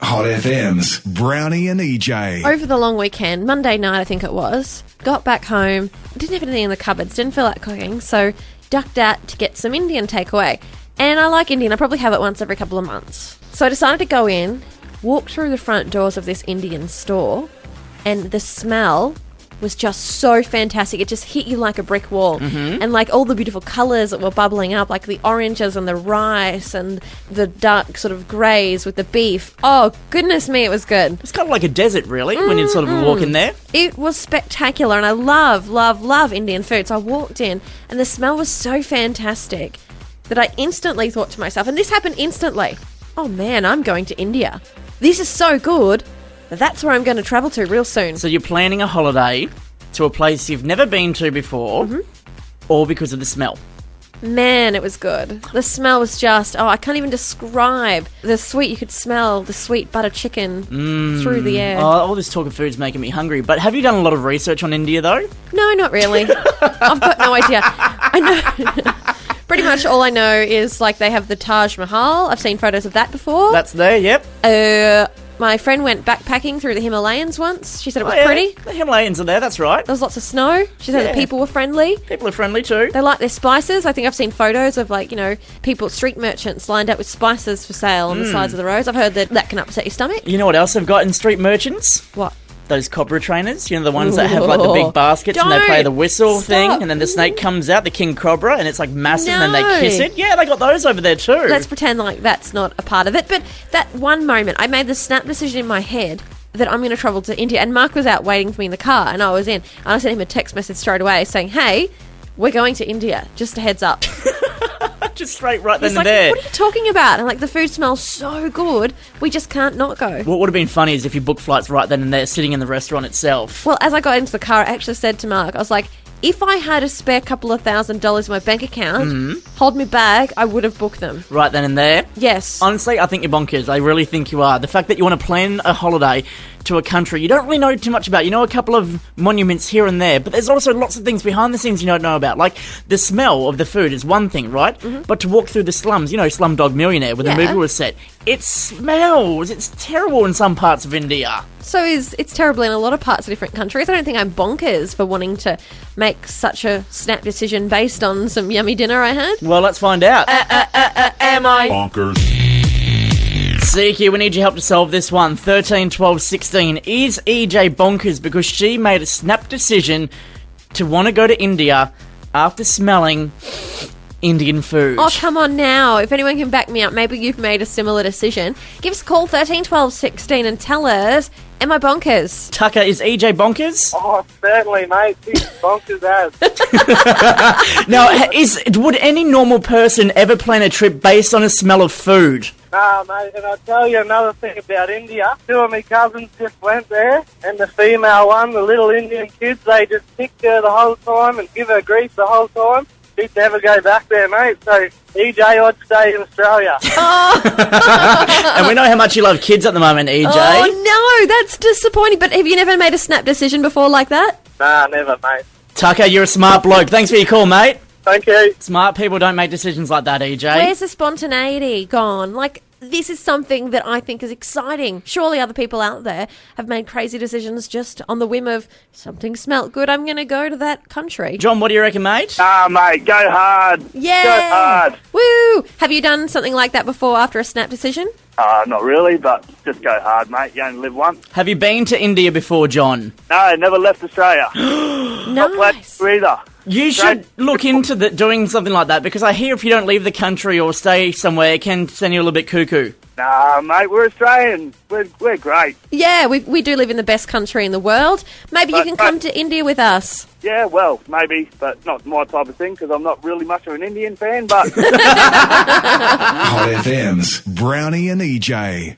Hot FM's Brownie and EJ. Over the long weekend, Monday night I think it was, got back home, didn't have anything in the cupboards, didn't feel like cooking, so ducked out to get some Indian takeaway. And I like Indian, I probably have it once every couple of months. So I decided to go in, walk through the front doors of this Indian store, and the smell was just so fantastic. It just hit you like a brick wall. Mm-hmm. And like all the beautiful colours that were bubbling up, like the oranges and the rice and the dark sort of greys with the beef. Oh, goodness me, it was good. It's kind of like a desert, really, when you sort of walk in there. It was spectacular, and I love Indian food. So I walked in, and the smell was so fantastic that I instantly thought to myself, and this happened instantly, oh man, I'm going to India. This is so good. That's where I'm going to travel to real soon. So you're planning a holiday to a place you've never been to before, all because of the smell. Man, it was good. The smell was just, I can't even describe the sweet. You could smell the sweet butter chicken through the air. Oh, all this talk of food's making me hungry. But have you done a lot of research on India, though? No, not really. I've got no idea. I know. Pretty much all I know is, like, they have the Taj Mahal. I've seen photos of that before. That's there, yep. My friend went backpacking through the Himalayas once. She said it was pretty. The Himalayas are there, that's right. There was lots of snow. She said the people were friendly. People are friendly too. They like their spices. I think I've seen photos of, like, you know, people, street merchants lined up with spices for sale on the sides of the roads. I've heard that can upset your stomach. You know what else they've got in street merchants? What? Those cobra trainers, you know, the ones that have like the big baskets and they play the whistle thing, and then the snake comes out, the king cobra, and it's like massive, and then they kiss it. Yeah, they got those over there too. Let's pretend like that's not a part of it. But that one moment, I made the snap decision in my head that I'm going to travel to India, and Mark was out waiting for me in the car, and I was in, and I sent him a text message straight away saying, hey, we're going to India, just a heads up. Just straight right then He's and like, there. what are you talking about? And like, the food smells so good, we just can't not go. What would have been funny is if you booked flights right then and there, sitting in the restaurant itself. Well, as I got into the car, I actually said to Mark, I was like, if I had a spare couple of $1,000 in my bank account, hold me bag, I would have booked them. Right then and there? Yes. Honestly, I think you're bonkers. I really think you are. The fact that you want to plan a holiday to a country you don't really know too much about. You know a couple of monuments here and there, but there's also lots of things behind the scenes you don't know about. Like, the smell of the food is one thing, right? But to walk through the slums, you know, Slumdog Millionaire, where the movie was set, it smells. It's terrible in some parts of India. So it's terrible in a lot of parts of different countries. I don't think I'm bonkers for wanting to make such a snap decision based on some yummy dinner I had. Well, let's find out. Am I? Bonkers. Zeke, we need your help to solve this one. 13, 12, 16. Is EJ bonkers because she made a snap decision to want to go to India after smelling Indian food? Oh, come on now. If anyone can back me up, maybe you've made a similar decision. Give us a call, 13, 12, 16, and tell us, am I bonkers? Tucker, is EJ bonkers? Oh, certainly, mate. He's bonkers as. Now, would any normal person ever plan a trip based on a smell of food? Nah, mate, and I'll tell you another thing about India. Two of my cousins just went there, and the female one, the little Indian kids, they just picked her the whole time and give her grief the whole time. She'd never go back there, mate. So, EJ, I'd stay in Australia. And we know how much you love kids at the moment, EJ. Oh, no, that's disappointing. But have you never made a snap decision before like that? Nah, never, mate. Tucker, you're a smart bloke. Thanks for your call, mate. Thank you. Smart people don't make decisions like that, EJ. Where's the spontaneity gone? Like, this is something that I think is exciting. Surely other people out there have made crazy decisions just on the whim of something smelt good, I'm going to go to that country. John, what do you reckon, mate? Ah, mate, go hard. Yeah. Go hard. Woo! Have you done something like that before after a snap decision? Not really, but just go hard, mate. You only live once. Have you been to India before, John? No, never left Australia. Not Nice. planning to either. You should look into doing something like that, because I hear if you don't leave the country or stay somewhere, it can send you a little bit cuckoo. Nah, mate, we're Australian. We're great. Yeah, we do live in the best country in the world. Maybe you can come to India with us. Yeah, well, maybe, but not my type of thing, because I'm not really much of an Indian fan, but... Hot FM's Brownie and EJ.